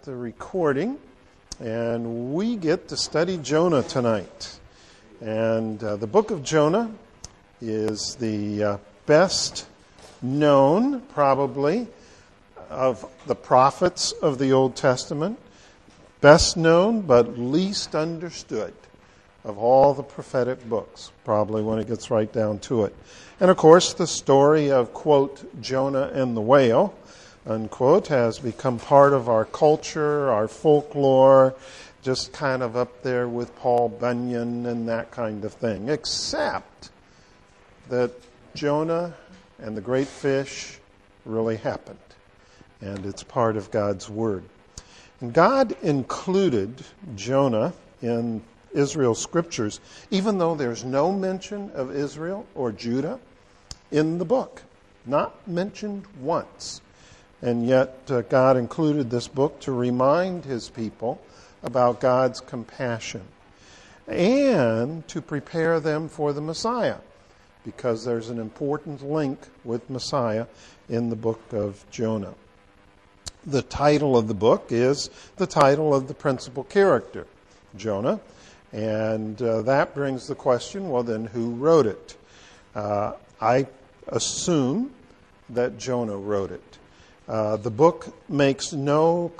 the recording, and we get to study Jonah tonight. And the book of Jonah is the best known, probably, of the prophets of the Old Testament. Best known, but least understood of all the prophetic books, probably when it gets right down to it. And of course, the story of, quote, Jonah and the whale, unquote, has become part of our culture, our folklore, just kind of up there with Paul Bunyan and that kind of thing, except that Jonah and the great fish really happened, and it's part of God's Word. And God included Jonah in Israel's scriptures, even though there's no mention of Israel or Judah in the book. Not mentioned once. And yet God included this book to remind his people about God's compassion and to prepare them for the Messiah, because there's an important link with Messiah in the book of Jonah. The title of the book is the title of the principal character, Jonah. And that brings the question, well then, who wrote it? I assume that Jonah wrote it. The book makes no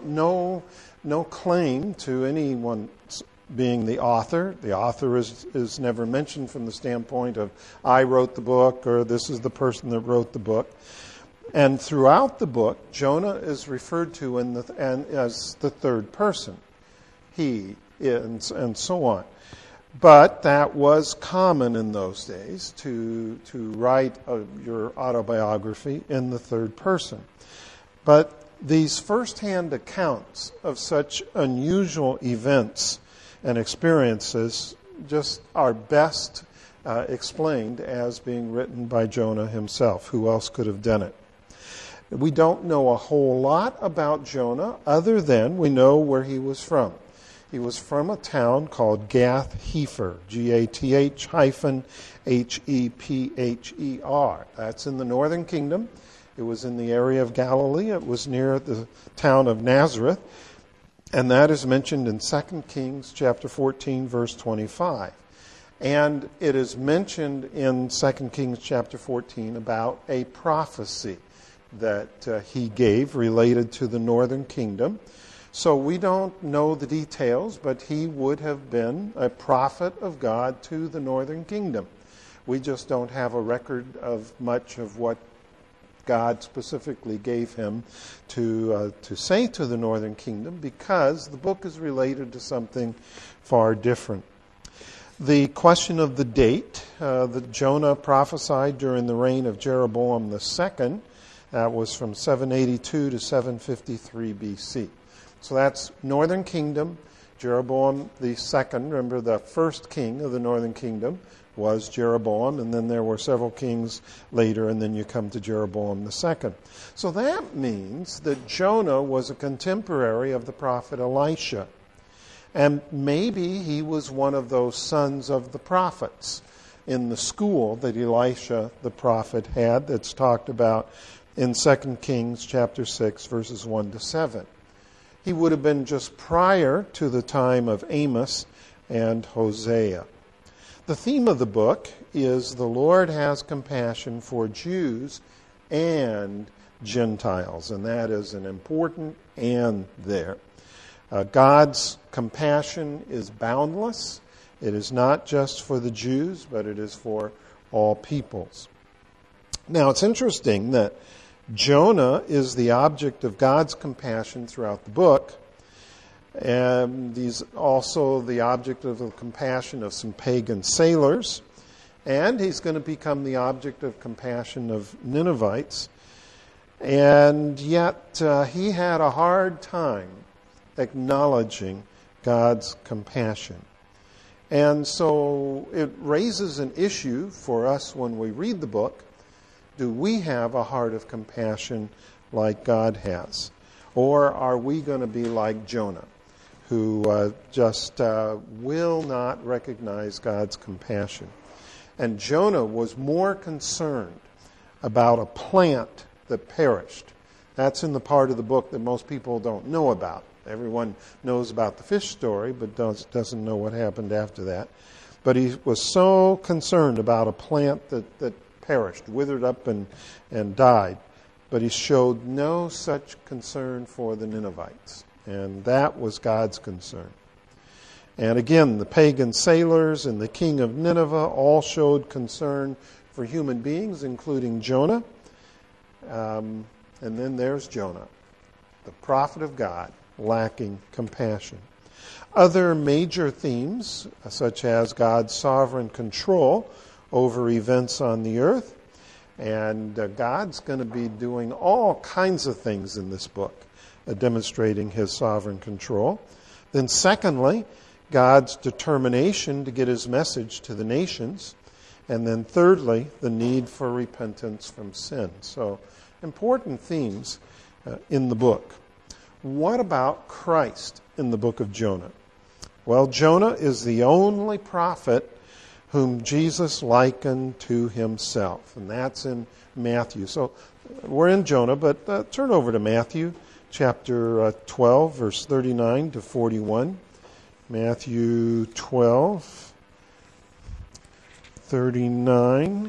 claim to anyone being the author. The author is never mentioned from the standpoint of, I wrote the book, or this is the person that wrote the book. And throughout the book, Jonah is referred to as the third person. He, and so on. But that was common in those days, to write your autobiography in the third person. But these first-hand accounts of such unusual events and experiences just are best explained as being written by Jonah himself. Who else could have done it? We don't know a whole lot about Jonah other than we know where he was from. He was from a town called Gath-Hepher, Gath-Hepher. That's in the northern kingdom. It was in the area of Galilee. It was near the town of Nazareth. And that is mentioned in 2 Kings chapter 14, verse 25. And it is mentioned in 2 Kings chapter 14 about a prophecy that he gave related to the northern kingdom. So we don't know the details, but he would have been a prophet of God to the northern kingdom. We just don't have a record of much of what God specifically gave him to say to the northern kingdom, because the book is related to something far different. The question of the date, that Jonah prophesied during the reign of Jeroboam II, that was from 782 to 753 BC. So that's northern kingdom, Jeroboam II. Remember, the first king of the northern kingdom was Jeroboam, and then there were several kings later, and then you come to Jeroboam II. So that means that Jonah was a contemporary of the prophet Elisha. And maybe he was one of those sons of the prophets in the school that Elisha the prophet had, that's talked about in 2 Kings chapter 6, verses 1 to 7. He would have been just prior to the time of Amos and Hosea. The theme of the book is the Lord has compassion for Jews and Gentiles, and that is an important and there. God's compassion is boundless. It is not just for the Jews, but it is for all peoples. Now, it's interesting that Jonah is the object of God's compassion throughout the book, and he's also the object of the compassion of some pagan sailors, and he's going to become the object of compassion of Ninevites. And yet he had a hard time acknowledging God's compassion. And so it raises an issue for us when we read the book. Do we have a heart of compassion like God has? Or are we going to be like Jonah, who just will not recognize God's compassion? And Jonah was more concerned about a plant that perished That's in the part of the book that most people don't know about. Everyone knows about the fish story, but doesn't know what happened after that. But he was so concerned about a plant that perished, withered up and died. But he showed no such concern for the Ninevites. And that was God's concern. And again, the pagan sailors and the king of Nineveh all showed concern for human beings, including Jonah. And then there's Jonah, the prophet of God, lacking compassion. Other major themes, such as God's sovereign control over events on the earth, and God's going to be doing all kinds of things in this book, demonstrating his sovereign control. Then secondly, God's determination to get his message to the nations. And then thirdly, the need for repentance from sin. So, important themes in the book. What about Christ in the book of Jonah? Well, Jonah is the only prophet whom Jesus likened to himself. And that's in Matthew. So we're in Jonah, but turn over to Matthew chapter 12, verse 39 to 41. Matthew 12, 39.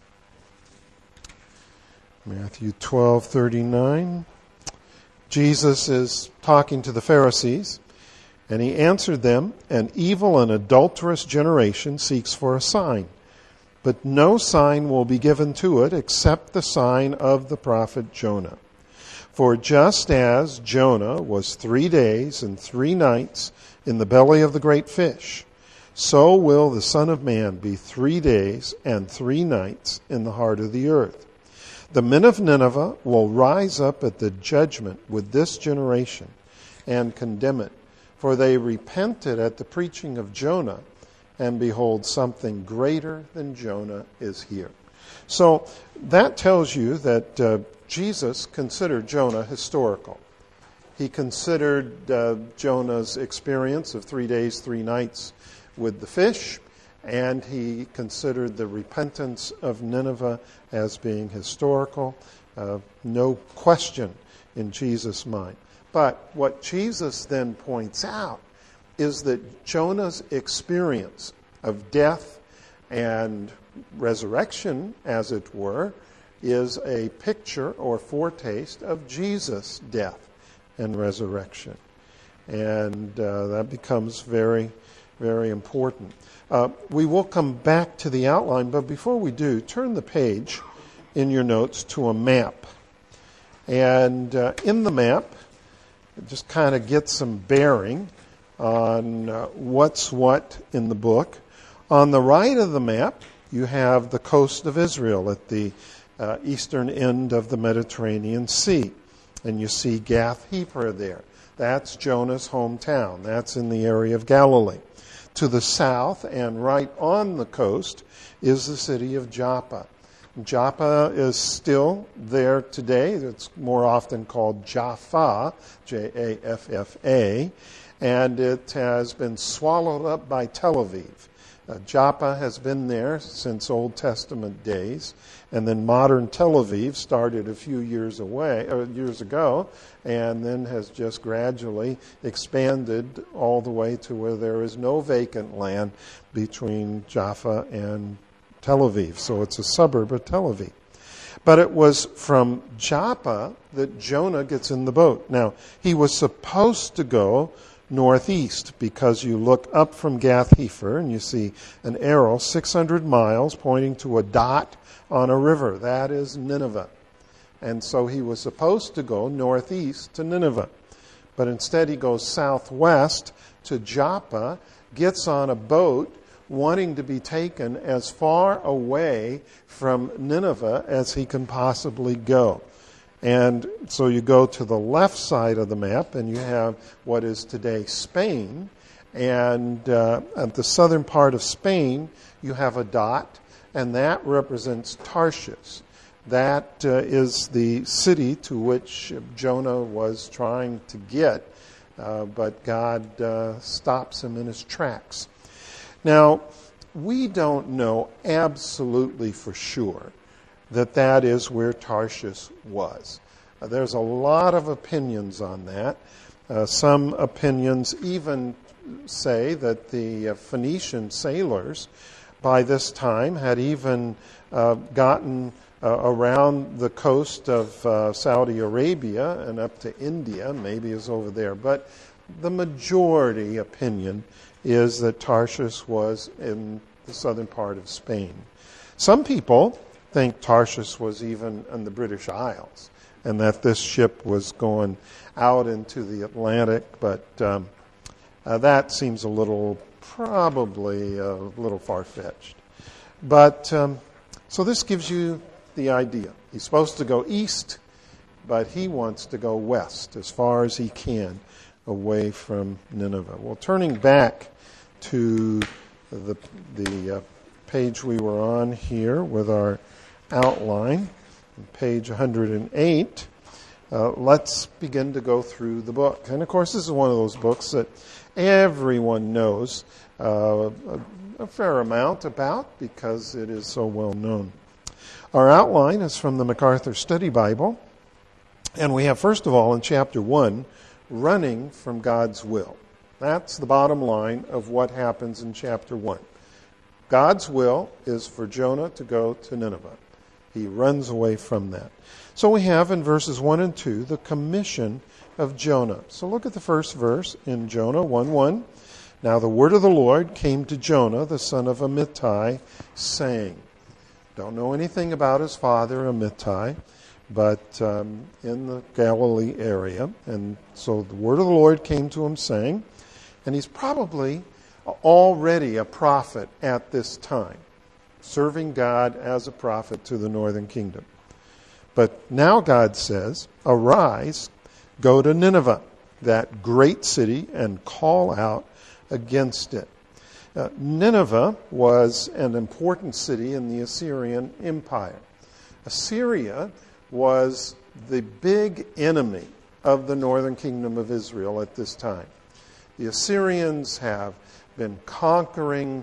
Matthew 12:39. Jesus is talking to the Pharisees, and he answered them, "An evil and adulterous generation seeks for a sign, but no sign will be given to it except the sign of the prophet Jonah. For just as Jonah was 3 days and 3 nights in the belly of the great fish, so will the Son of Man be 3 days and 3 nights in the heart of the earth. The men of Nineveh will rise up at the judgment with this generation and condemn it, for they repented at the preaching of Jonah, and behold, something greater than Jonah is here." So that tells you that Jesus considered Jonah historical. He considered Jonah's experience of 3 days, 3 nights with the fish, and he considered the repentance of Nineveh as being historical. No question in Jesus' mind. But what Jesus then points out is that Jonah's experience of death and resurrection, as it were, is a picture or foretaste of Jesus' death and resurrection. And that becomes very, very important. We will come back to the outline, but before we do, turn the page in your notes to a map. And in the map, just kind of get some bearing on what's what in the book. On the right of the map, you have the coast of Israel at the eastern end of the Mediterranean Sea. And you see Gath-Hepher there. That's Jonah's hometown. That's in the area of Galilee. To the south and right on the coast is the city of Joppa. Joppa is still there today. It's more often called Jaffa, Jaffa, and it has been swallowed up by Tel Aviv. Joppa has been there since Old Testament days, and then modern Tel Aviv started a few years ago, and then has just gradually expanded all the way to where there is no vacant land between Jaffa and Tel Aviv. So it's a suburb of Tel Aviv. But it was from Joppa that Jonah gets in the boat. Now, he was supposed to go northeast, because you look up from Gath-Hepher and you see an arrow 600 miles pointing to a dot on a river. That is Nineveh. And so he was supposed to go northeast to Nineveh. But instead he goes southwest to Joppa, gets on a boat wanting to be taken as far away from Nineveh as he can possibly go. And so you go to the left side of the map and you have what is today Spain. And at the southern part of Spain, you have a dot, and that represents Tarshish. That is the city to which Jonah was trying to get, but God stops him in his tracks. Now, we don't know absolutely for sure that is where Tarshish was. There's a lot of opinions on that. Some opinions even say that the Phoenician sailors by this time had even gotten around the coast of Saudi Arabia and up to India, maybe is over there. But the majority opinion is that Tarshish was in the southern part of Spain. Some people think Tarshish was even in the British Isles, and that this ship was going out into the Atlantic, but that seems probably a little far-fetched. But so this gives you the idea. He's supposed to go east, but he wants to go west as far as he can away from Nineveh. Well, turning back to the page we were on here with our outline, page 108, let's begin to go through the book. And of course, this is one of those books that everyone knows a fair amount about because it is so well known. Our outline is from the MacArthur Study Bible, and we have, first of all, in chapter 1, running from God's will. That's the bottom line of what happens in chapter 1. God's will is for Jonah to go to Nineveh. He runs away from that. So we have in verses 1 and 2 the commission of Jonah. So look at the first verse in Jonah 1:1. Now the word of the Lord came to Jonah, the son of Amittai, saying. Don't know anything about his father, Amittai, but in the Galilee area. And so the word of the Lord came to him saying, and he's probably already a prophet at this time, serving God as a prophet to the northern kingdom. But now God says, arise, go to Nineveh, that great city, and call out against it. Nineveh was an important city in the Assyrian Empire. Assyria was the big enemy of the northern kingdom of Israel at this time. The Assyrians have been conquering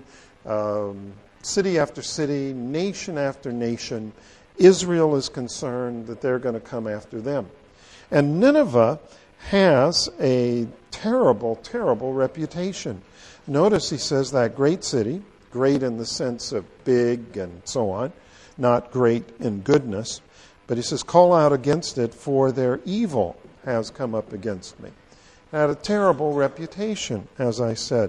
city after city, nation after nation. Israel is concerned that they're going to come after them. And Nineveh has a terrible, terrible reputation. Notice he says that great city, great in the sense of big and so on, not great in goodness. But he says, call out against it, for their evil has come up against me. It had a terrible reputation, as I said.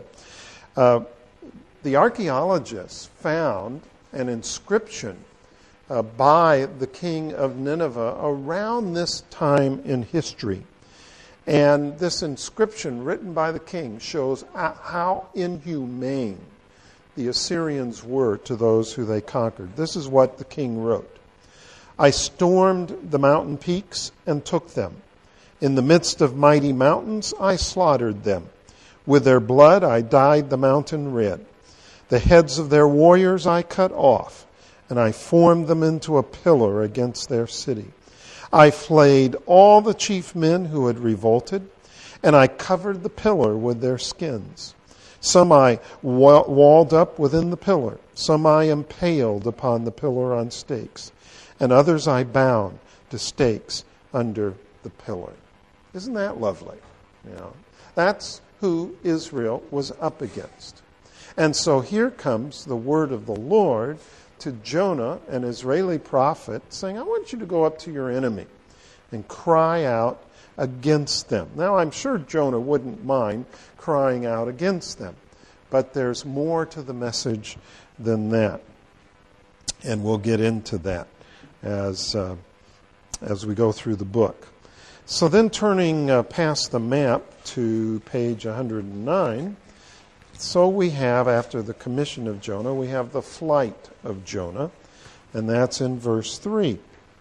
The archaeologists found an inscription by the king of Nineveh around this time in history. And this inscription written by the king shows how inhumane the Assyrians were to those who they conquered. This is what the king wrote. I stormed the mountain peaks and took them. In the midst of mighty mountains, I slaughtered them. With their blood, I dyed the mountain red. The heads of their warriors I cut off, and I formed them into a pillar against their city. I flayed all the chief men who had revolted, and I covered the pillar with their skins. Some I walled up within the pillar. Some I impaled upon the pillar on stakes. And others I bound to stakes under the pillar. Isn't that lovely? That's who Israel was up against. And so here comes the word of the Lord to Jonah, an Israeli prophet, saying, I want you to go up to your enemy and cry out against them. Now, I'm sure Jonah wouldn't mind crying out against them, but there's more to the message than that. And we'll get into that as we go through the book. So then turning past the map to page 109, so we have, after the commission of Jonah, we have the flight of Jonah, and that's in verse 3.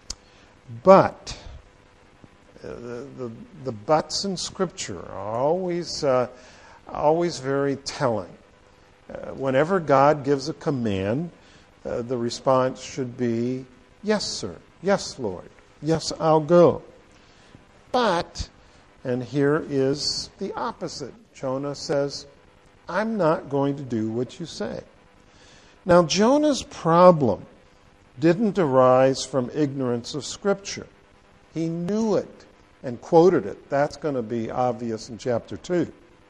But, the buts in Scripture are always very telling. Whenever God gives a command, the response should be, yes, sir. Yes, Lord. Yes, I'll go. But, and here is the opposite. Jonah says, I'm not going to do what you say. Now, Jonah's problem didn't arise from ignorance of Scripture. He knew it and quoted it. That's going to be obvious in chapter 2.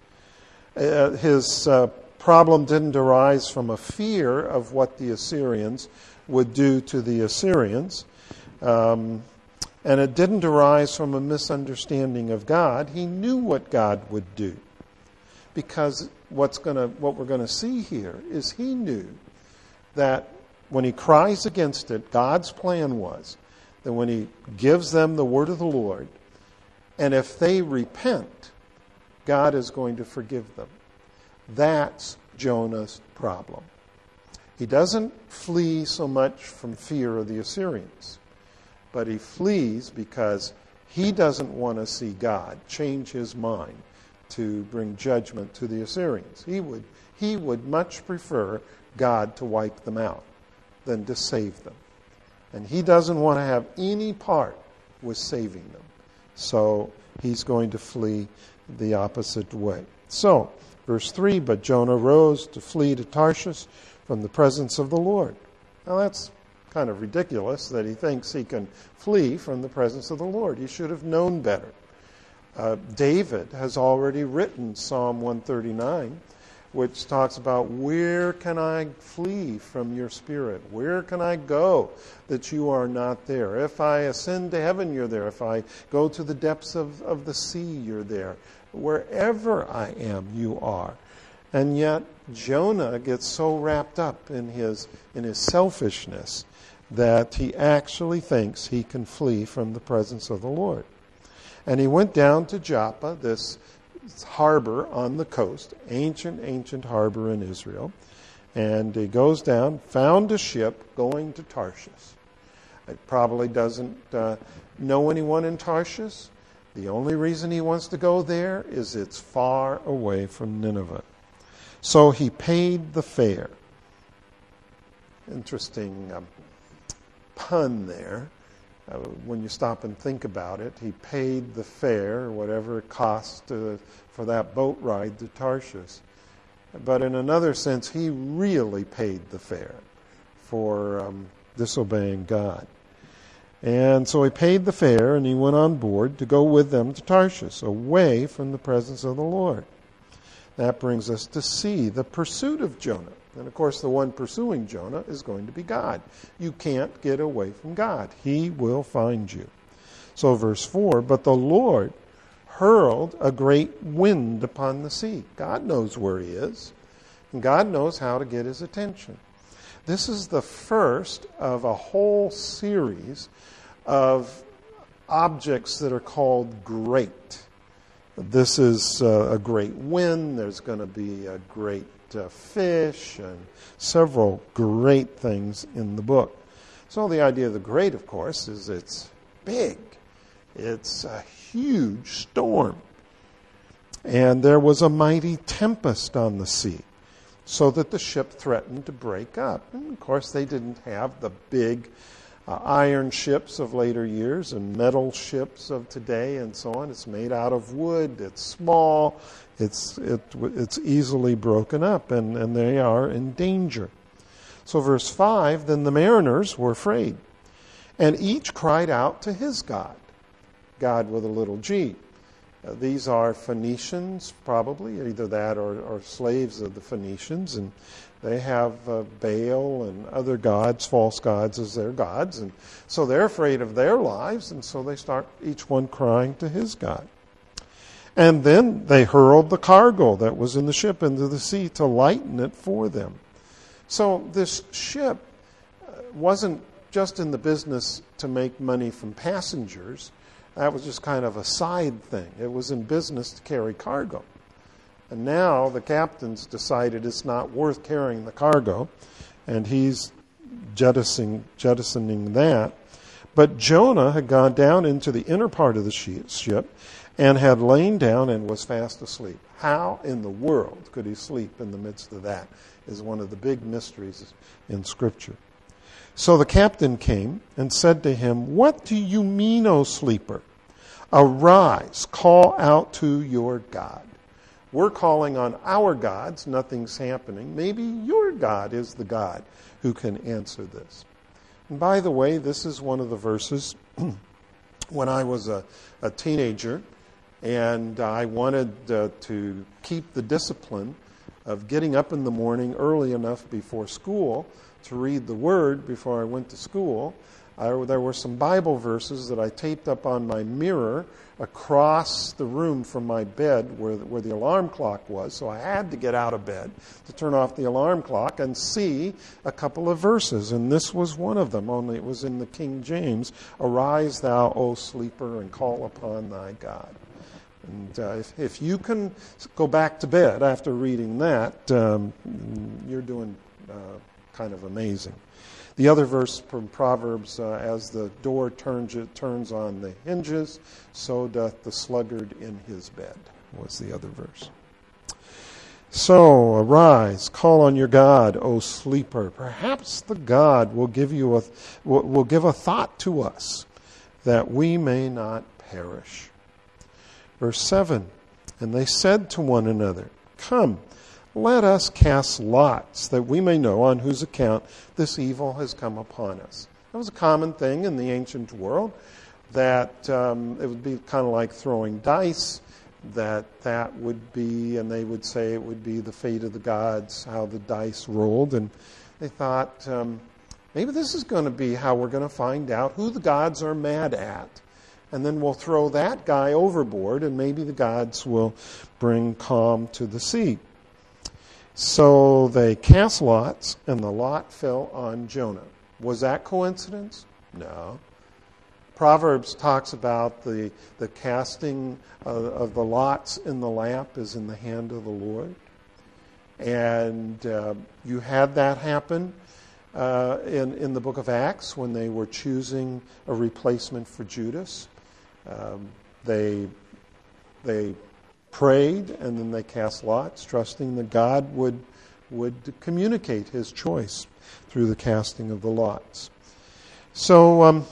His problem didn't arise from a fear of what the Assyrians would do to the Assyrians. And it didn't arise from a misunderstanding of God. He knew what God would do. Because what we're going to see here is he knew that when he cries against it, God's plan was that when he gives them the word of the Lord, and if they repent, God is going to forgive them. That's Jonah's problem. He doesn't flee so much from fear of the Assyrians, but he flees because he doesn't want to see God change his mind to bring judgment to the Assyrians. He would much prefer God to wipe them out than to save them. And he doesn't want to have any part with saving them. So he's going to flee the opposite way. So, verse 3, but Jonah rose to flee to Tarshish from the presence of the Lord. Now that's kind of ridiculous that he thinks he can flee from the presence of the Lord. He should have known better. David has already written Psalm 139, which talks about, where can I flee from your spirit? Where can I go that you are not there? If I ascend to heaven, you're there. If I go to the depths of the sea, you're there. Wherever I am, you are. And yet Jonah gets so wrapped up in his selfishness that he actually thinks he can flee from the presence of the Lord. And he went down to Joppa, this harbor on the coast, ancient harbor in Israel. And he goes down, found a ship going to Tarshish. It probably doesn't know anyone in Tarshish. The only reason he wants to go there is it's far away from Nineveh. So he paid the fare. Interesting pun there. When you stop and think about it, he paid the fare, whatever it cost for that boat ride to Tarshish. But in another sense, he really paid the fare for disobeying God. And so he paid the fare and he went on board to go with them to Tarshish, away from the presence of the Lord. That brings us to see the pursuit of Jonah. And of course, the one pursuing Jonah is going to be God. You can't get away from God. He will find you. So verse 4, but the Lord hurled a great wind upon the sea. God knows where he is, and God knows how to get his attention. This is the first of a whole series of objects that are called great. This is a great wind. There's going to be a great fish and several great things in the book. So the idea of the great, of course, is it's big. It's a huge storm. And there was a mighty tempest on the sea, so that the ship threatened to break up. And of course, they didn't have the big iron ships of later years and metal ships of today and so on. It's made out of wood. It's small. It's easily broken up, and they are in danger. So verse 5, then the mariners were afraid, and each cried out to his God, God with a little g. These are Phoenicians, probably, either that or slaves of the Phoenicians, and they have Baal and other gods, false gods, as their gods, and so they're afraid of their lives, and so they start each one crying to his God. And then they hurled the cargo that was in the ship into the sea to lighten it for them. So this ship wasn't just in the business to make money from passengers. That was just kind of a side thing. It was in business to carry cargo. And now the captain's decided it's not worth carrying the cargo, and he's jettisoning that. But Jonah had gone down into the inner part of the ship and had lain down and was fast asleep. How in the world could he sleep in the midst of that is one of the big mysteries in Scripture. So the captain came and said to him, what do you mean, O sleeper? Arise, call out to your God. We're calling on our gods. Nothing's happening. Maybe your God is the God who can answer this. And by the way, this is one of the verses when I was a teenager, and I wanted to keep the discipline of getting up in the morning early enough before school to read the Word before I went to school. There were some Bible verses that I taped up on my mirror across the room from my bed where the alarm clock was. So I had to get out of bed to turn off the alarm clock and see a couple of verses. And this was one of them, only it was in the King James. Arise thou, O sleeper, and call upon thy God. And if you can go back to bed after reading that, you're doing kind of amazing. The other verse from Proverbs, as the door turns on the hinges, so doth the sluggard in his bed, was the other verse. So, arise, call on your God, O sleeper. Perhaps the God will give a thought to us that we may not perish. Verse 7, and they said to one another, Come, let us cast lots, that we may know on whose account this evil has come upon us. That was a common thing in the ancient world, that it would be kind of like throwing dice, that would be, and they would say it would be the fate of the gods, how the dice rolled. And they thought, maybe this is going to be how we're going to find out who the gods are mad at. And then we'll throw that guy overboard, and maybe the gods will bring calm to the sea. So they cast lots, and the lot fell on Jonah. Was that coincidence? No. Proverbs talks about the casting of the lots in the lamp is in the hand of the Lord. And you had that happen in the book of Acts when they were choosing a replacement for Judas. They prayed, and then they cast lots, trusting that God would communicate his choice through the casting of the lots. So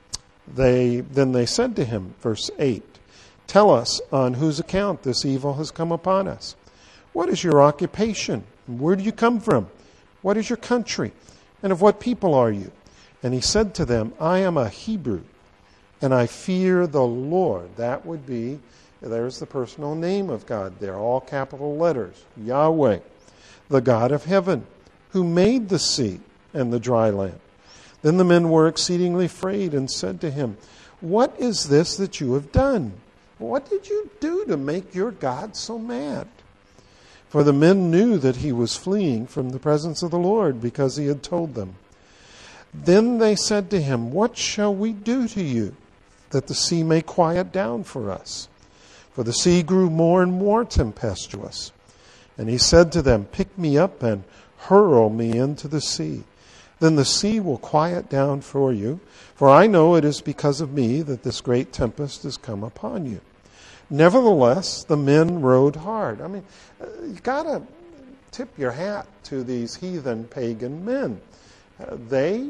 they said to him, verse 8, Tell us on whose account this evil has come upon us. What is your occupation? Where do you come from? What is your country? And of what people are you? And he said to them, I am a Hebrew, and I fear the Lord. That would be, there's the personal name of God. They're all capital letters. Yahweh, the God of heaven, who made the sea and the dry land. Then the men were exceedingly afraid and said to him, What is this that you have done? What did you do to make your God so mad? For the men knew that he was fleeing from the presence of the Lord, because he had told them. Then they said to him, What shall we do to you, that the sea may quiet down for us? For the sea grew more and more tempestuous. And he said to them, Pick me up and hurl me into the sea. Then the sea will quiet down for you, for I know it is because of me that this great tempest has come upon you. Nevertheless, the men rowed hard. I mean, you got to tip your hat to these heathen pagan men. They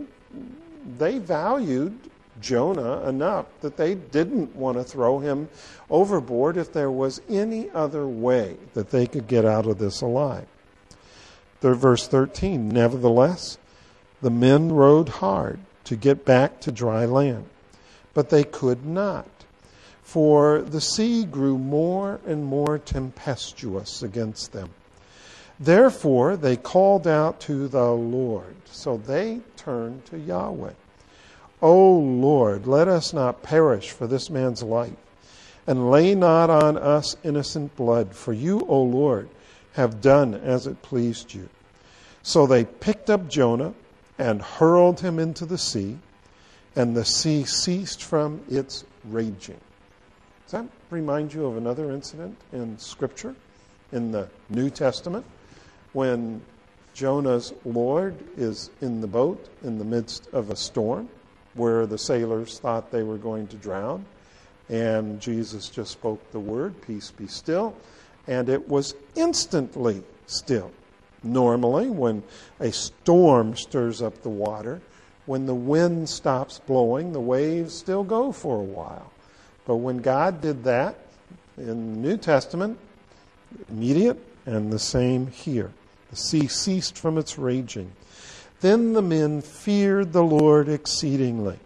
valued Jonah enough that they didn't want to throw him overboard if there was any other way that they could get out of this alive. Verse 13, Nevertheless, the men rowed hard to get back to dry land, but they could not, for the sea grew more and more tempestuous against them. Therefore they called out to the Lord. So they turned to Yahweh. O Lord, let us not perish for this man's life, and lay not on us innocent blood, for you, O Lord, have done as it pleased you. So they picked up Jonah and hurled him into the sea, and the sea ceased from its raging. Does that remind you of another incident in Scripture, in the New Testament, when Jonah's Lord is in the boat in the midst of a storm, where the sailors thought they were going to drown, and Jesus just spoke the word, peace be still, and it was instantly still. Normally, when a storm stirs up the water, when the wind stops blowing, the waves still go for a while. But when God did that in the New Testament, immediate, and the same here. The sea ceased from its raging. Then the men feared the Lord exceedingly,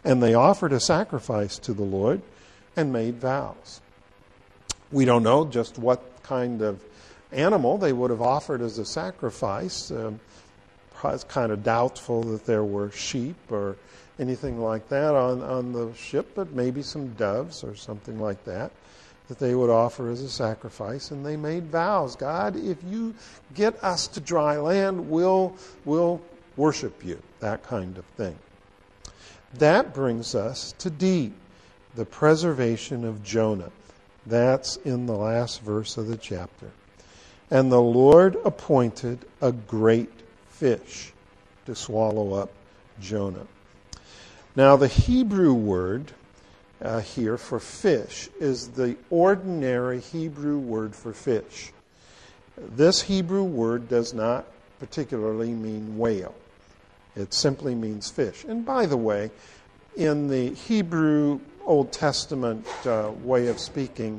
And they offered a sacrifice to the Lord and made vows. We don't know just what kind of animal they would have offered as a sacrifice. It's kind of doubtful that there were sheep or anything like that on the ship, but maybe some doves or something like that they would offer as a sacrifice. And they made vows. God, if you get us to dry land, we'll worship you. That kind of thing. That brings us to D, the preservation of Jonah. That's in the last verse of the chapter. And the Lord appointed a great fish to swallow up Jonah. Now, the Hebrew word here for fish is the ordinary Hebrew word for fish. This Hebrew word does not particularly mean whale. It simply means fish. And by the way, in the Hebrew Old Testament way of speaking,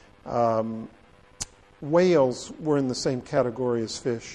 whales were in the same category as fish.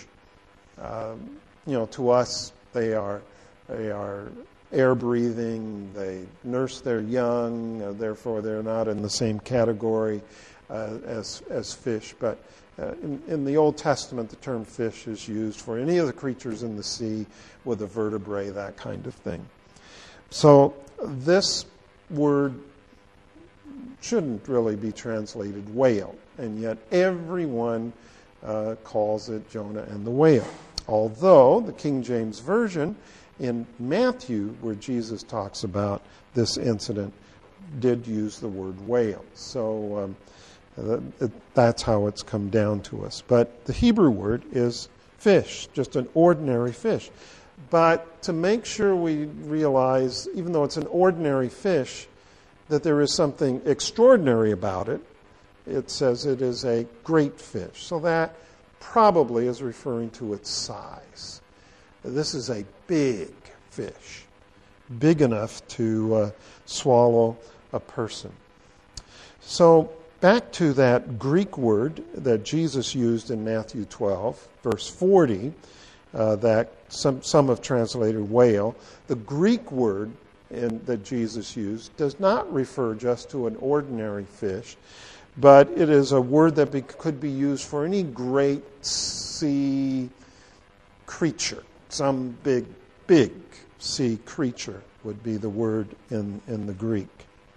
To us, they are air-breathing. They nurse their young. Therefore, they're not in the same category as fish. But in the Old Testament, the term fish is used for any of the creatures in the sea with a vertebrae, that kind of thing. So this word shouldn't really be translated whale, and yet everyone calls it Jonah and the whale. Although the King James Version in Matthew, where Jesus talks about this incident, did use the word whale. So that's how it's come down to us. But the Hebrew word is fish, just an ordinary fish. But to make sure we realize, even though it's an ordinary fish, that there is something extraordinary about it, it says it is a great fish. So that probably is referring to its size. This is a big fish, big enough to swallow a person. So back to that Greek word that Jesus used in Matthew 12, verse 40, that some have translated whale. The Greek word that Jesus used does not refer just to an ordinary fish, but it is a word that could be used for any great sea creature. Some big sea creature would be the word in the Greek.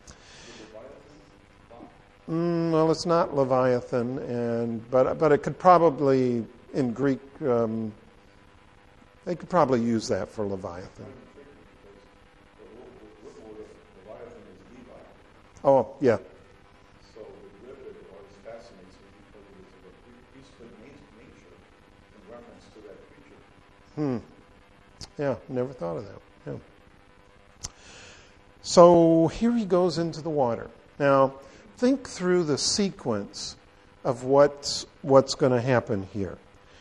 Well, it's not Leviathan, but it could probably, in Greek, they could probably use that for Leviathan. Oh, yeah. So the river always fascinates me because it is of a priesthood nature in reference to that creature. Yeah, never thought of that. Yeah. So here he goes into the water. Now, think through the sequence of what's going to happen here.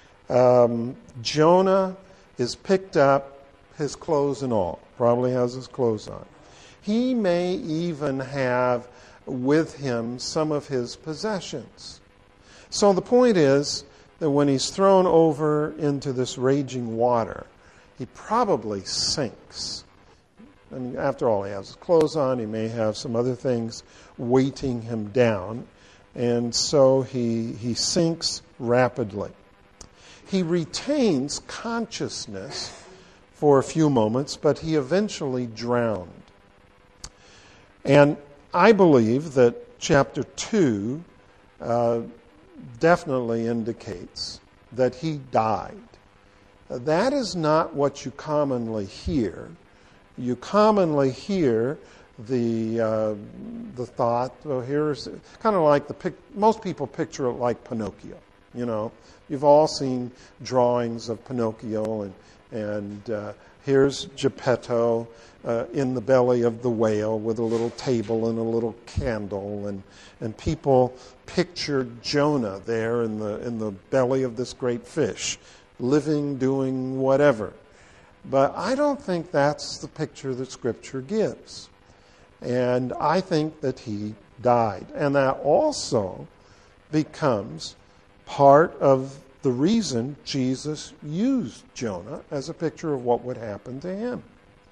Jonah is picked up, his clothes and all. Probably has his clothes on. He may even have with him some of his possessions. So the point is that when he's thrown over into this raging water, he probably sinks. And after all, he has his clothes on. He may have some other things weighting him down. And so he sinks rapidly. He retains consciousness for a few moments, but he eventually drowned. And I believe that chapter 2 definitely indicates that he died. That is not what you commonly hear. You commonly hear the thought, well, here's kind of like most people picture it like Pinocchio. You know, you've all seen drawings of Pinocchio, and here's Geppetto in the belly of the whale with a little table and a little candle, and people picture Jonah there in the belly of this great fish, living, doing whatever. But I don't think that's the picture that Scripture gives. And I think that he died. And that also becomes part of the reason Jesus used Jonah as a picture of what would happen to him.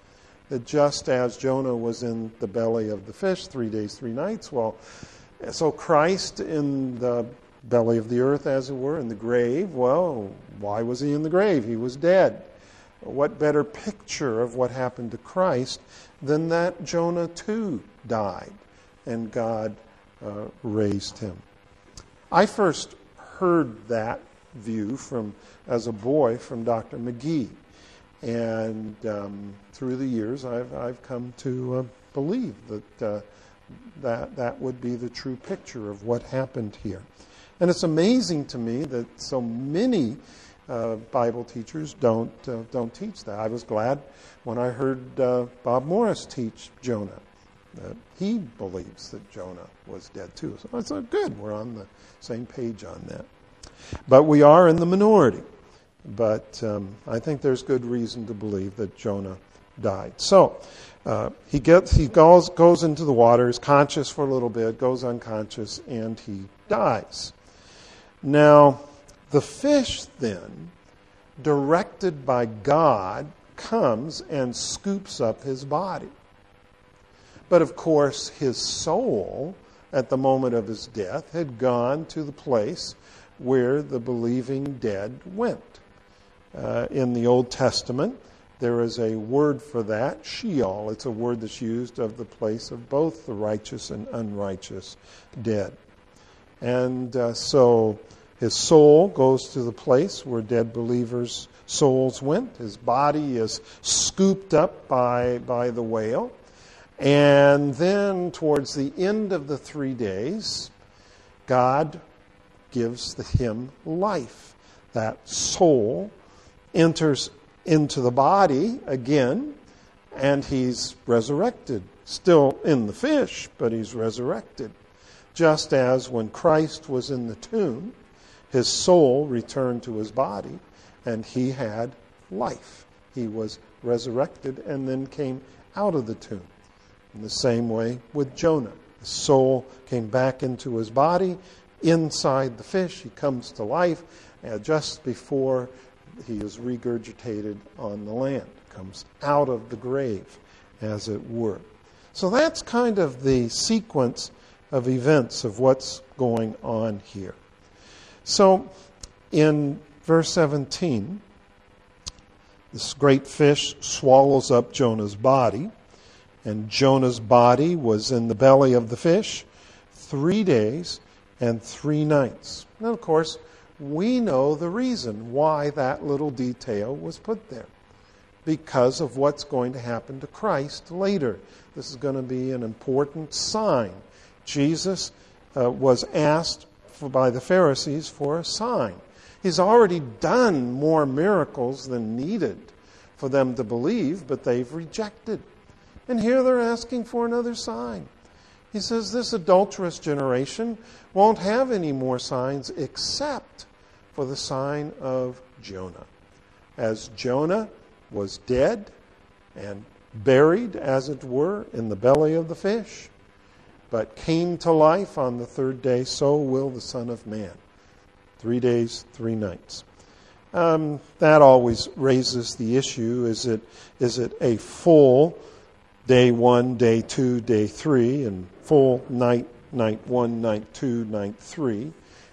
that just as Jonah was in the belly of the fish 3 days, 3 nights, well, so Christ in the belly of the earth, as it were, in the grave, well, why was he in the grave? He was dead. What better picture of what happened to Christ than that Jonah too died and God raised him? I first heard that view as a boy from Dr. McGee. And through the years, I've come to believe that would be the true picture of what happened here. And it's amazing to me that so many Bible teachers don't teach that. I was glad when I heard Bob Morris teach Jonah. He believes that Jonah was dead too. So it's good. We're on the same page on that. But we are in the minority. But I think there's good reason to believe that Jonah died. So he goes into the water, is conscious for a little bit, goes unconscious, and he dies. Now, the fish then, directed by God, comes and scoops up his body. But of course, his soul, at the moment of his death, had gone to the place where the believing dead went. In the Old Testament, there is a word for that, Sheol. It's a word that's used of the place of both the righteous and unrighteous dead. And so his soul goes to the place where dead believers' souls went. His body is scooped up by the whale. And then towards the end of the 3 days, God gives him life. That soul enters into the body again, and he's resurrected. Still in the fish, but he's resurrected. Just as when Christ was in the tomb, his soul returned to his body, and he had life. He was resurrected and then came out of the tomb. In the same way with Jonah. The soul came back into his body. Inside the fish, he comes to life, and just before he is regurgitated on the land, comes out of the grave, as it were. So that's kind of the sequence of events of what's going on here. So in verse 17, this great fish swallows up Jonah's body, and Jonah's body was in the belly of the fish 3 days and 3 nights. Now, of course, we know the reason why that little detail was put there. Because of what's going to happen to Christ later. This is going to be an important sign. Jesus was asked by the Pharisees for a sign. He's already done more miracles than needed for them to believe, but they've rejected. And here they're asking for another sign. He says this adulterous generation won't have any more signs except for the sign of Jonah. As Jonah was dead and buried, as it were, in the belly of the fish, but came to life on the 3rd day, so will the Son of Man. 3 days, 3 nights. That always raises the issue, is it a full day 1, day 2, day 3, and full night 1, night 2, night 3.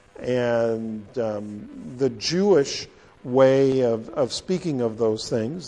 And the Jewish way of speaking of those things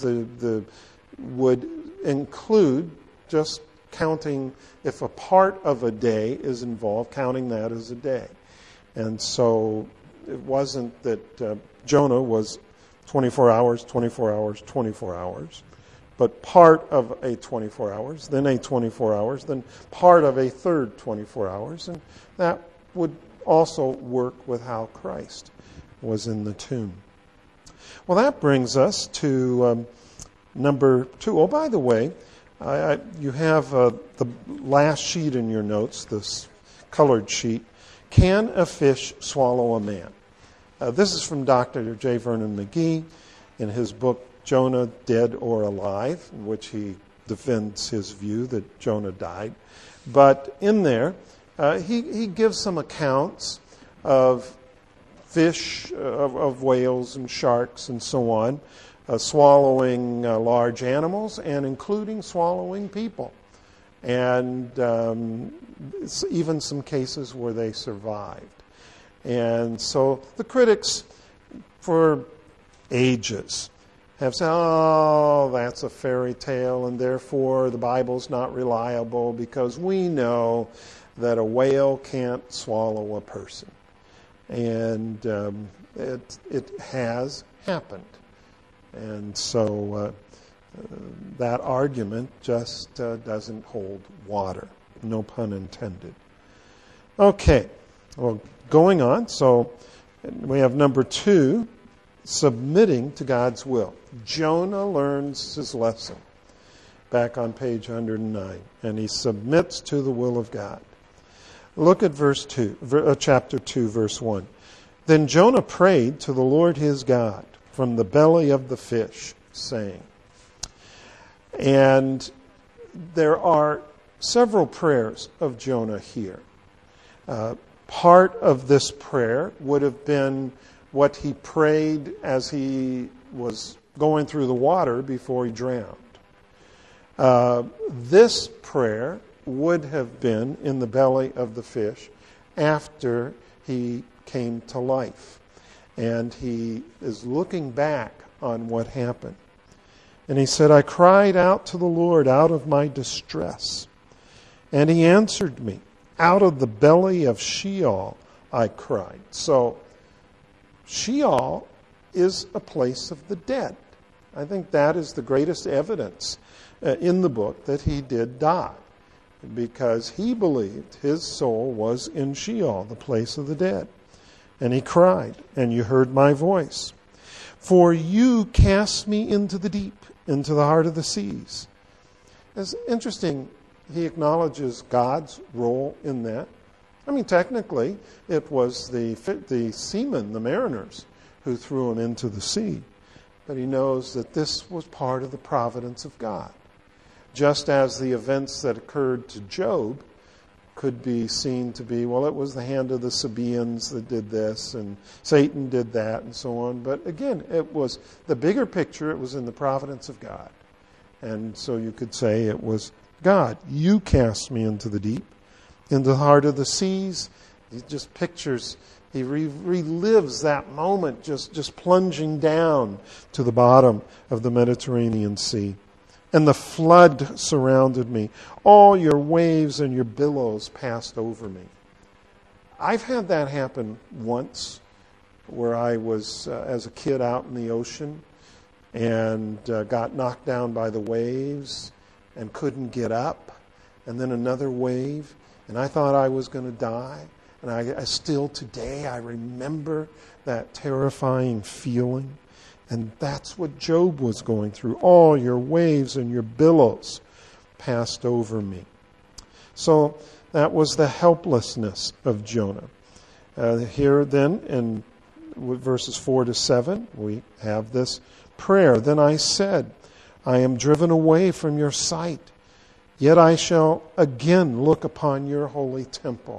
would include just counting, if a part of a day is involved, counting that as a day. And so it wasn't that Jonah was 24 hours, 24 hours, 24 hours. But part of a 24 hours, then a 24 hours, then part of a third 24 hours. And that would also work with how Christ was in the tomb. Well, that brings us to number 2. Oh, by the way, you have the last sheet in your notes, this colored sheet. Can a fish swallow a man? This is from Dr. J. Vernon McGee in his book, Jonah, Dead or Alive, in which he defends his view that Jonah died. But in there, he gives some accounts of fish, of whales and sharks and so on, swallowing large animals and including swallowing people. And even some cases where they survived. And so the critics for ages have said, oh, that's a fairy tale, and therefore the Bible's not reliable because we know that a whale can't swallow a person. And it has happened. And so that argument just doesn't hold water. No pun intended. Okay, well, going on. So we have number 2, submitting to God's will. Jonah learns his lesson back on page 109, and he submits to the will of God. Look at chapter 2, verse 1. Then Jonah prayed to the Lord his God from the belly of the fish, saying. And there are several prayers of Jonah here. Part of this prayer would have been what he prayed as he was going through the water before he drowned. This prayer would have been in the belly of the fish after he came to life. And he is looking back on what happened. And he said, I cried out to the Lord out of my distress. And he answered me. Out of the belly of Sheol I cried. So Sheol is a place of the dead. I think that is the greatest evidence in the book that he did die. Because he believed his soul was in Sheol, the place of the dead. And he cried, and you heard my voice. For you cast me into the deep, into the heart of the seas. It's interesting, he acknowledges God's role in that. I mean, technically, it was the seamen, the mariners, who threw him into the sea. But he knows that this was part of the providence of God. Just as the events that occurred to Job could be seen to be, well, it was the hand of the Sabaeans that did this, and Satan did that, and so on. But again, it was the bigger picture, it was in the providence of God. And so you could say it was God. You cast me into the deep, into the heart of the seas. He just pictures, he relives that moment, just plunging down to the bottom of the Mediterranean Sea. And the flood surrounded me. All your waves and your billows passed over me. I've had that happen once where I was, as a kid, out in the ocean and got knocked down by the waves and couldn't get up. And then another wave, and I thought I was going to die. And I still today, I remember that terrifying feeling. And that's what Job was going through. All your waves and your billows passed over me. So that was the helplessness of Jonah. Here then in verses 4 to 7, we have this prayer. Then I said, I am driven away from your sight, yet I shall again look upon your holy temple.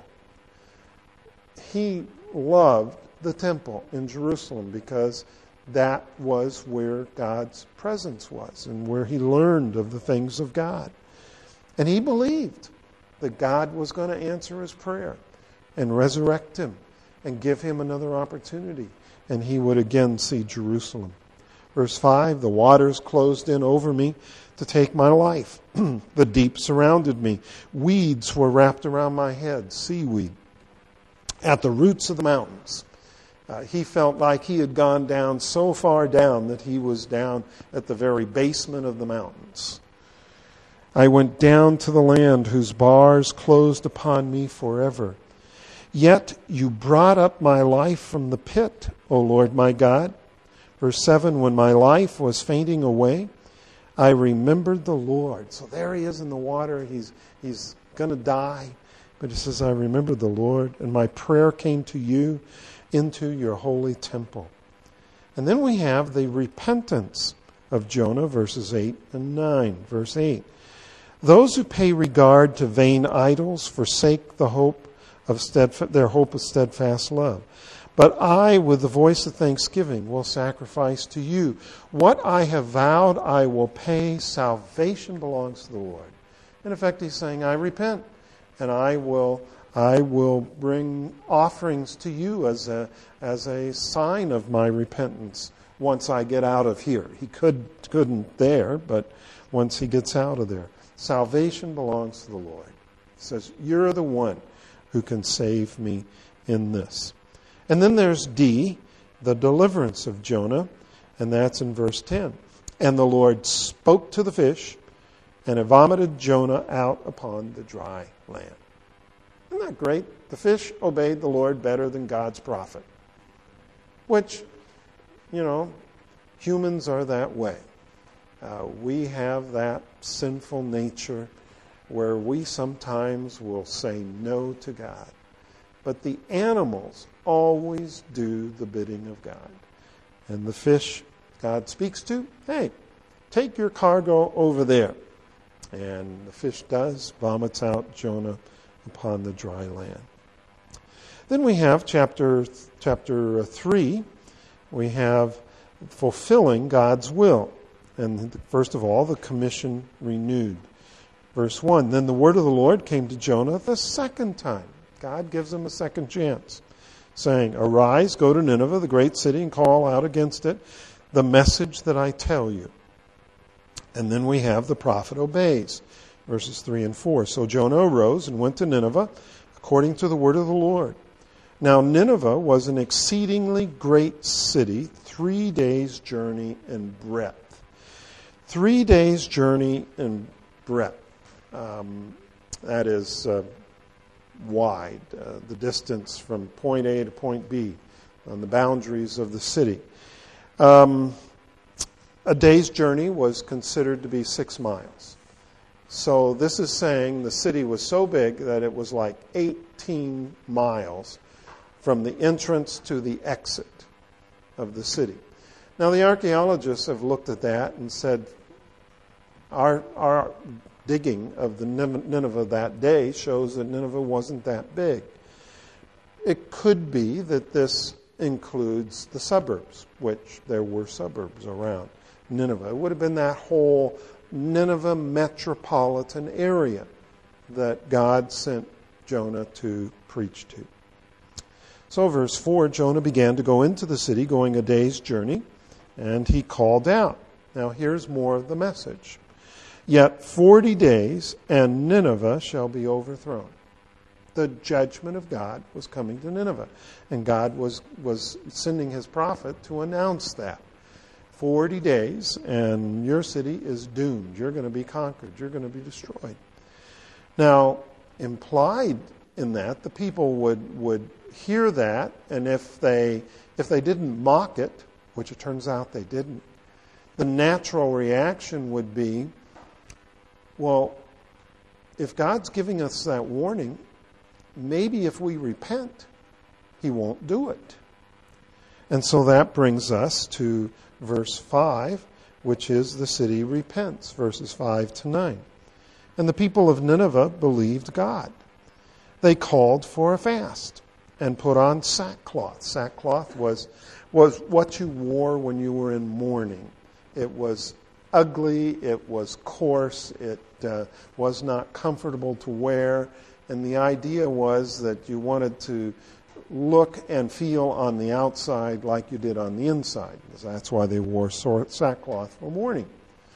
He loved the temple in Jerusalem because that was where God's presence was and where he learned of the things of God. And he believed that God was going to answer his prayer and resurrect him and give him another opportunity. And he would again see Jerusalem. Verse 5, the waters closed in over me to take my life. The deep surrounded me. Weeds were wrapped around my head, seaweed, at the roots of the mountains. He felt like he had gone down so far down that he was down at the very basement of the mountains. I went down to the land whose bars closed upon me forever. Yet you brought up my life from the pit, O Lord my God. Verse 7, when my life was fainting away, I remembered the Lord. So there he is in the water. He's going to die. But he says, I remembered the Lord, and my prayer came to you into your holy temple. And then we have the repentance of Jonah, verses 8 and 9. Verse 8, those who pay regard to vain idols forsake the hope of their hope of steadfast love. But I, with the voice of thanksgiving, will sacrifice to you. What I have vowed, I will pay. Salvation belongs to the Lord. In effect, he's saying, I repent, and I will bring offerings to you as a sign of my repentance once I get out of here. He couldn't there, but once he gets out of there. Salvation belongs to the Lord. He says, you're the one who can save me in this. And then there's D, the deliverance of Jonah, and that's in verse 10. And the Lord spoke to the fish, and it vomited Jonah out upon the dry land. Isn't that great? The fish obeyed the Lord better than God's prophet. Which, humans are that way. We have that sinful nature where we sometimes will say no to God. But the animals always do the bidding of God. And the fish God speaks to, hey, take your cargo over there. And the fish does, vomits out Jonah upon the dry land. Then we have chapter 3. We have fulfilling God's will. And first of all, the commission renewed. Verse 1, then the word of the Lord came to Jonah the second time. God gives him a second chance, saying, arise, go to Nineveh, the great city, and call out against it the message that I tell you. And then we have the prophet obeys. Verses 3 and 4. So Jonah arose and went to Nineveh according to the word of the Lord. Now Nineveh was an exceedingly great city, 3 days' journey in breadth. 3 days' journey in breadth. That is wide, the distance from point A to point B on the boundaries of the city. A day's journey was considered to be 6 miles. So this is saying the city was so big that it was like 18 miles from the entrance to the exit of the city. Now the archaeologists have looked at that and said, our digging of the Nineveh that day shows that Nineveh wasn't that big. It could be that this includes the suburbs, which there were suburbs around Nineveh. It would have been that whole Nineveh metropolitan area that God sent Jonah to preach to. So verse 4, Jonah began to go into the city, going a day's journey, and he called out. Now here's more of the message. Yet 40 days, and Nineveh shall be overthrown. The judgment of God was coming to Nineveh, and God was sending his prophet to announce that. 40 days, and your city is doomed. You're going to be conquered. You're going to be destroyed. Now, implied in that, the people would hear that, and if they didn't mock it, which it turns out they didn't, the natural reaction would be, well, if God's giving us that warning, maybe if we repent, he won't do it. And so that brings us to verse 5, which is the city repents, verses 5 to 9. And the people of Nineveh believed God. They called for a fast and put on sackcloth. Sackcloth was what you wore when you were in mourning. It was ugly, it was coarse, it was not comfortable to wear, and the idea was that you wanted to look and feel on the outside like you did on the inside. That's why they wore sackcloth for mourning.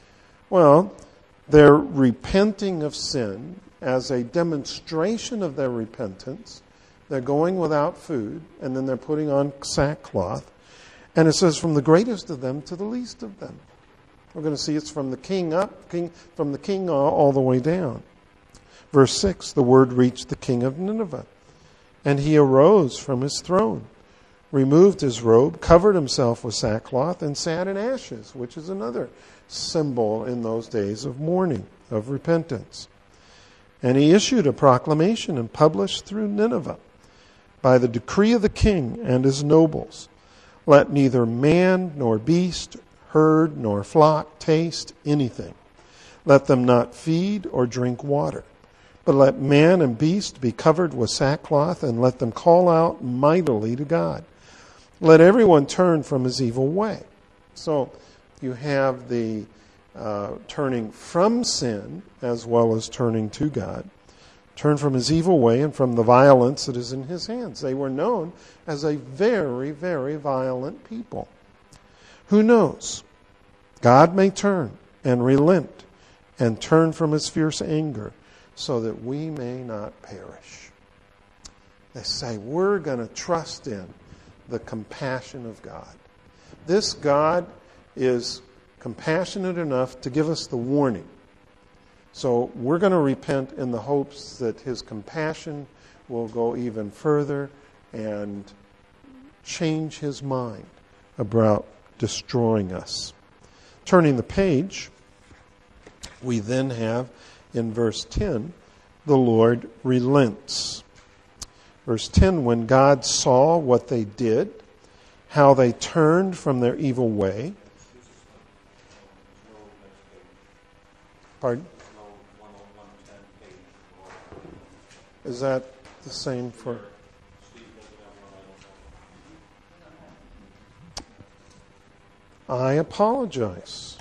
Well, they're repenting of sin as a demonstration of their repentance. They're going without food, and then they're putting on sackcloth. And it says, from the greatest of them to the least of them. We're going to see it's from the king from the king all the way down. Verse 6, the word reached the king of Nineveh. And he arose from his throne, removed his robe, covered himself with sackcloth, and sat in ashes, which is another symbol in those days of mourning, of repentance. And he issued a proclamation and published through Nineveh, by the decree of the king and his nobles, let neither man nor beast, herd nor flock taste anything. Let them not feed or drink water. But let man and beast be covered with sackcloth, and let them call out mightily to God. Let everyone turn from his evil way. So you have the turning from sin as well as turning to God. Turn from his evil way and from the violence that is in his hands. They were known as a very, very violent people. Who knows? God may turn and relent and turn from his fierce anger so that we may not perish. They say, we're going to trust in the compassion of God. This God is compassionate enough to give us the warning. So we're going to repent in the hopes that his compassion will go even further and change his mind about destroying us. Turning the page, we then have in verse 10, the Lord relents. Verse 10, when God saw what they did, how they turned from their evil way. Pardon? Is that the same for... I apologize.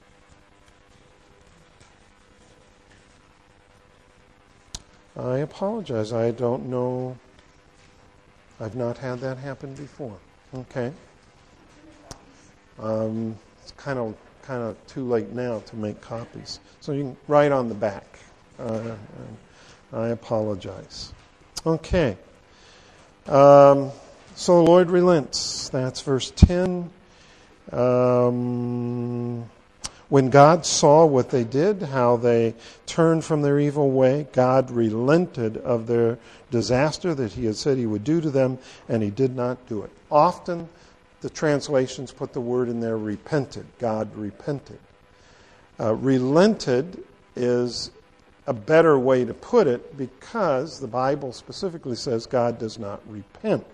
I apologize. I don't know. I've not had that happen before. Okay. It's kind of too late now to make copies. So you can write on the back. I apologize. Okay. So the Lord relents. That's verse 10. When God saw what they did, how they turned from their evil way, God relented of their disaster that he had said he would do to them, and he did not do it. Often the translations put the word in there, repented. God repented. Relented is a better way to put it because the Bible specifically says God does not repent.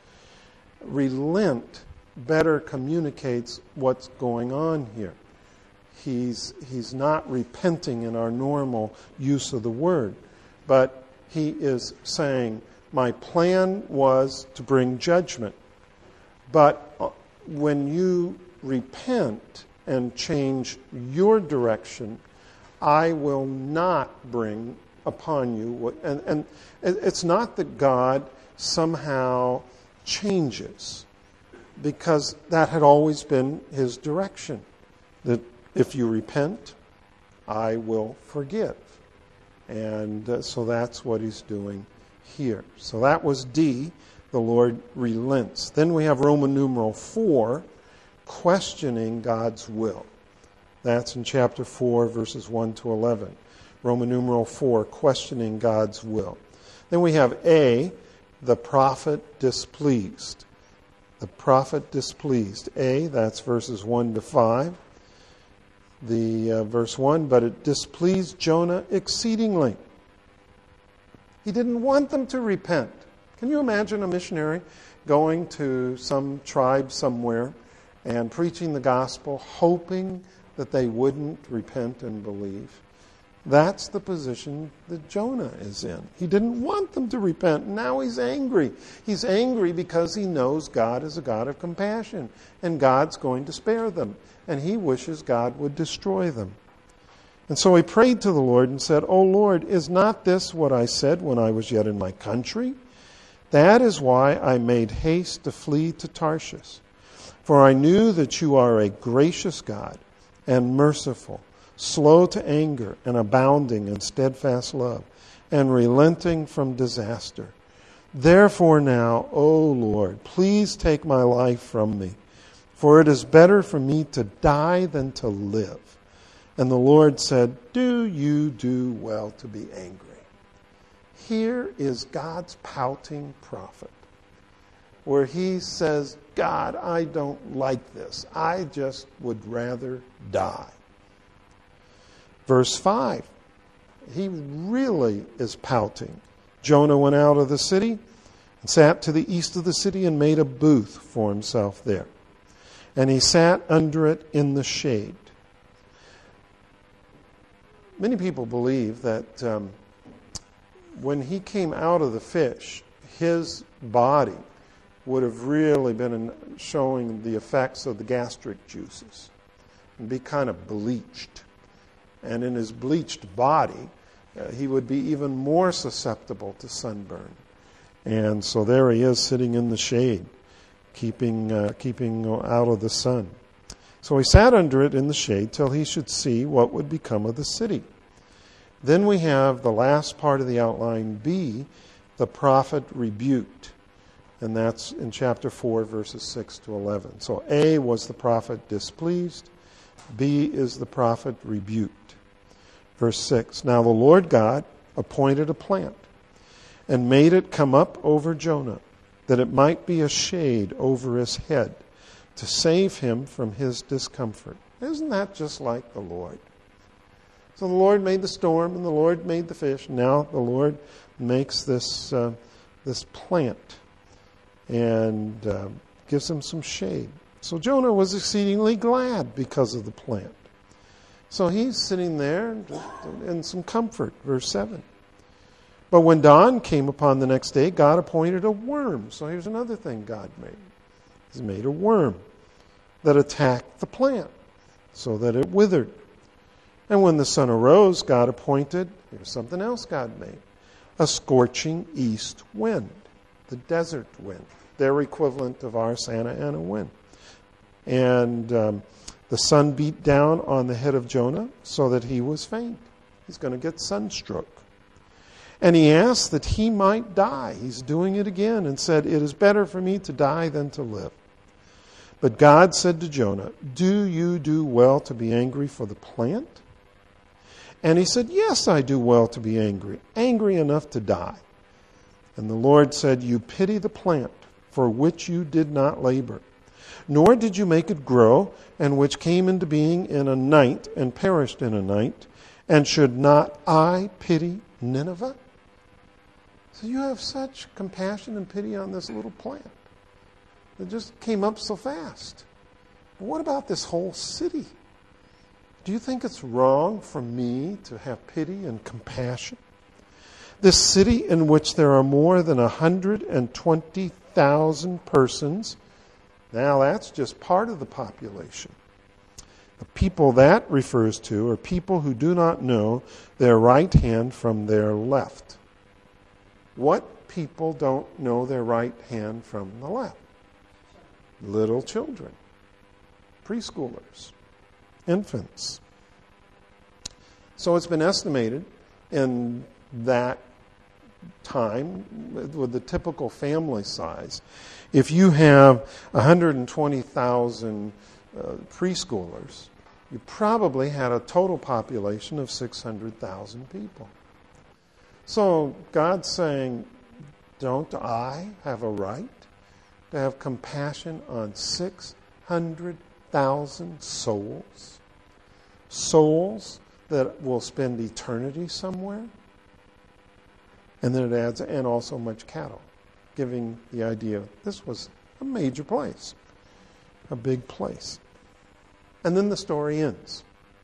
Relent better communicates what's going on here. He's not repenting in our normal use of the word, but he is saying, my plan was to bring judgment, but when you repent and change your direction, I will not bring upon you what... And it's not that God somehow changes, because that had always been his direction, that if you repent, I will forgive. And so that's what he's doing here. So that was D, the Lord relents. Then we have Roman numeral 4, questioning God's will. That's in chapter 4, verses 1 to 11. Roman numeral 4, questioning God's will. Then we have A, the prophet displeased. The prophet displeased. A, that's verses 1 to 5. Verse 1, but it displeased Jonah exceedingly. He didn't want them to repent. Can you imagine a missionary going to some tribe somewhere and preaching the gospel, hoping that they wouldn't repent and believe? That's the position that Jonah is in. He didn't want them to repent. Now he's angry. He's angry because he knows God is a God of compassion, and God's going to spare them, and he wishes God would destroy them. And so he prayed to the Lord and said, O Lord, is not this what I said when I was yet in my country? That is why I made haste to flee to Tarshish. For I knew that you are a gracious God and merciful, slow to anger and abounding in steadfast love, and relenting from disaster. Therefore now, O Lord, please take my life from me, for it is better for me to die than to live. And the Lord said, do you do well to be angry? Here is God's pouting prophet, where he says, God, I don't like this. I just would rather die. Verse 5, he really is pouting. Jonah went out of the city and sat to the east of the city and made a booth for himself there. And he sat under it in the shade. Many people believe that when he came out of the fish, his body would have really been showing the effects of the gastric juices and be kind of bleached. And in his bleached body, he would be even more susceptible to sunburn. And so there he is sitting in the shade, keeping out of the sun. So he sat under it in the shade till he should see what would become of the city. Then we have the last part of the outline, B, the prophet rebuked. And that's in chapter 4, verses 6 to 11. So A was the prophet displeased. B is the prophet rebuked. Verse 6, now the Lord God appointed a plant and made it come up over Jonah, that it might be a shade over his head, to save him from his discomfort. Isn't that just like the Lord? So the Lord made the storm, and the Lord made the fish. Now the Lord makes this plant and gives him some shade. So Jonah was exceedingly glad because of the plant. So he's sitting there in some comfort. Verse 7. But when dawn came upon the next day, God appointed a worm. So here's another thing God made. He made a worm that attacked the plant so that it withered. And when the sun arose, God appointed, here's something else God made, a scorching east wind, the desert wind, their equivalent of our Santa Ana wind. And the sun beat down on the head of Jonah so that he was faint. He's going to get sunstroke. And he asked that he might die. He's doing it again and said, it is better for me to die than to live. But God said to Jonah, do you do well to be angry for the plant? And he said, yes, I do well to be angry enough to die. And the Lord said, you pity the plant for which you did not labor, nor did you make it grow, and which came into being in a night and perished in a night. And should not I pity Nineveh? So you have such compassion and pity on this little plant that just came up so fast. But what about this whole city? Do you think it's wrong for me to have pity and compassion? This city in which there are more than 120,000 persons, now that's just part of the population. The people that refers to are people who do not know their right hand from their left. What people don't know their right hand from the left? Little children, preschoolers, infants. So it's been estimated in that time, with the typical family size, if you have 120,000 preschoolers, you probably had a total population of 600,000 people. So God's saying, don't I have a right to have compassion on 600,000 souls? Souls that will spend eternity somewhere? And then it adds, and also much cattle, giving the idea this was a major place, a big place. And then the story ends.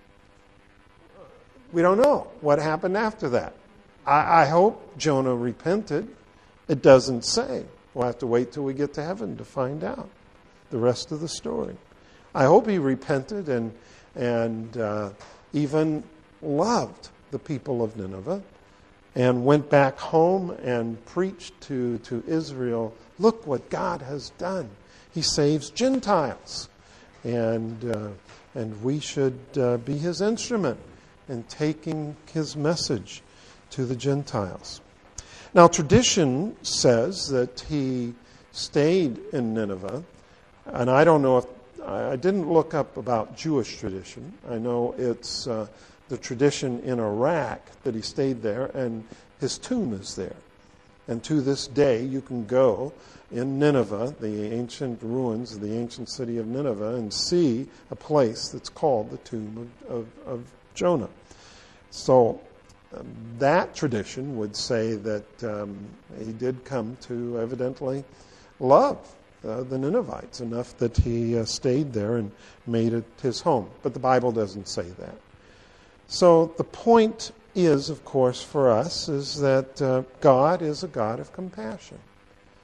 We don't know what happened after that. I hope Jonah repented. It doesn't say. We'll have to wait till we get to heaven to find out the rest of the story. I hope he repented and even loved the people of Nineveh and went back home and preached to Israel, look what God has done. He saves Gentiles. And we should be his instrument in taking his message to the Gentiles. Now, tradition says that he stayed in Nineveh, and I don't know if I didn't look up about Jewish tradition. I know it's the tradition in Iraq that he stayed there, and his tomb is there. And to this day, you can go in Nineveh, the ancient ruins of the ancient city of Nineveh, and see a place that's called the tomb of Jonah. So that tradition would say that he did come to evidently love the Ninevites enough that he stayed there and made it his home. But the Bible doesn't say that. So the point is, of course, for us, is that God is a God of compassion.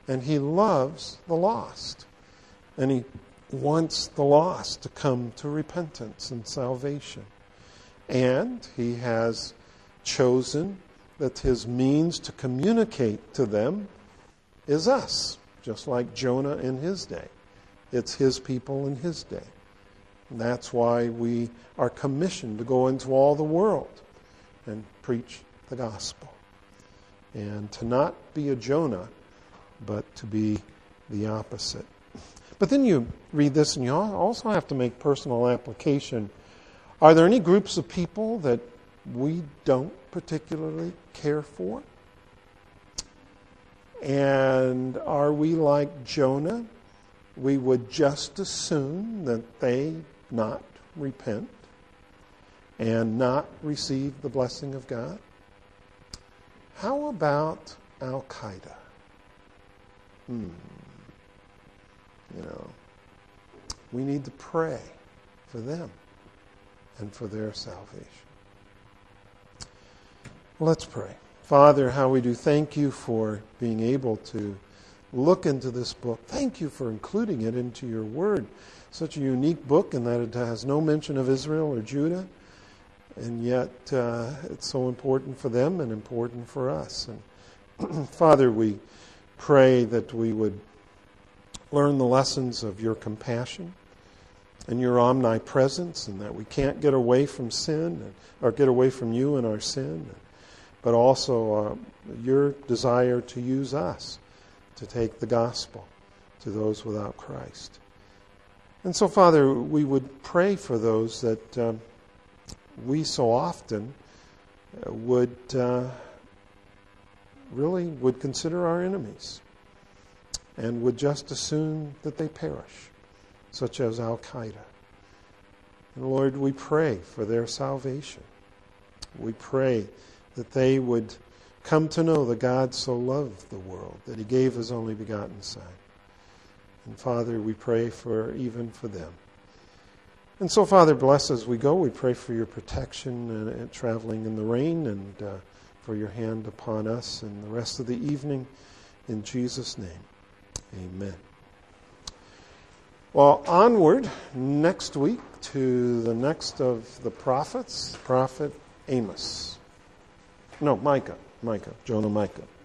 and he loves the lost. And he wants the lost to come to repentance and salvation. And he has chosen that his means to communicate to them is us, just like Jonah in his day. It's his people in his day. And that's why we are commissioned to go into all the world and preach the gospel. And to not be a Jonah, but to be the opposite. But then you read this and you also have to make personal application. Are there any groups of people that we don't particularly care for? And are we like Jonah? We would just assume that they not repent and not receive the blessing of God? How about Al-Qaeda? We need to pray for them and for their salvation. Let's pray. Father, how we do thank you for being able to look into this book. Thank you for including it into your word. Such a unique book in that it has no mention of Israel or Judah, and yet it's so important for them and important for us. And Father, we pray that we would learn the lessons of your compassion and your omnipresence, and that we can't get away from sin or get away from you and our sin, but also your desire to use us to take the gospel to those without Christ. And so, Father, we would pray for those that we so often would consider our enemies and would just assume that they perish, such as Al-Qaeda. And Lord, we pray for their salvation. We pray that they would come to know that God so loved the world that he gave his only begotten Son. And Father, we pray even for them. And so, Father, bless as we go. We pray for your protection and traveling in the rain, and for your hand upon us and the rest of the evening. In Jesus' name, amen. Well, onward next week to the next of the prophets, Prophet Amos. No, Micah. Jonah, Micah.